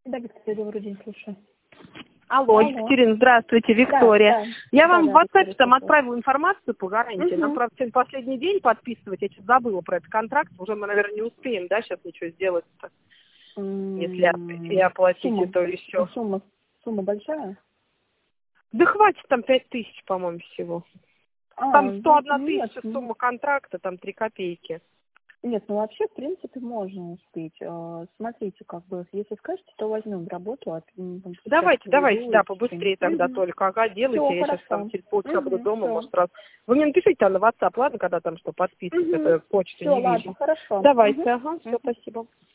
Да, Виктория, добрый день, слушаю. Алло, Алло. Екатерина, здравствуйте, Виктория. Да, да. Я вам в Да, WhatsApp Виктория, там слушаю. отправила информацию по гарантии. Нам, Угу. правда, сегодня последний день подписывать. Я сейчас забыла про этот контракт. Уже мы, наверное, не успеем, да, сейчас ничего сделать-то. Если оплатите, то еще. Сумма большая? Да хватит, там 5000, по-моему, всего. Там 101 тысяча сумма контракта, там 3 копейки. Нет, ну вообще, в принципе, можно успеть. Смотрите, как бы, если скажете, то возьмем работу. Давайте, да, побыстрее тогда только. Ага, делайте, Всё, я сейчас там хорошо. через полчаса буду дома, Всё. может, сразу. Вы мне напишите там на WhatsApp, ладно, когда там что подписывать, это почту Всё, не ладно, вижу. хорошо. Давайте, ага, все, спасибо.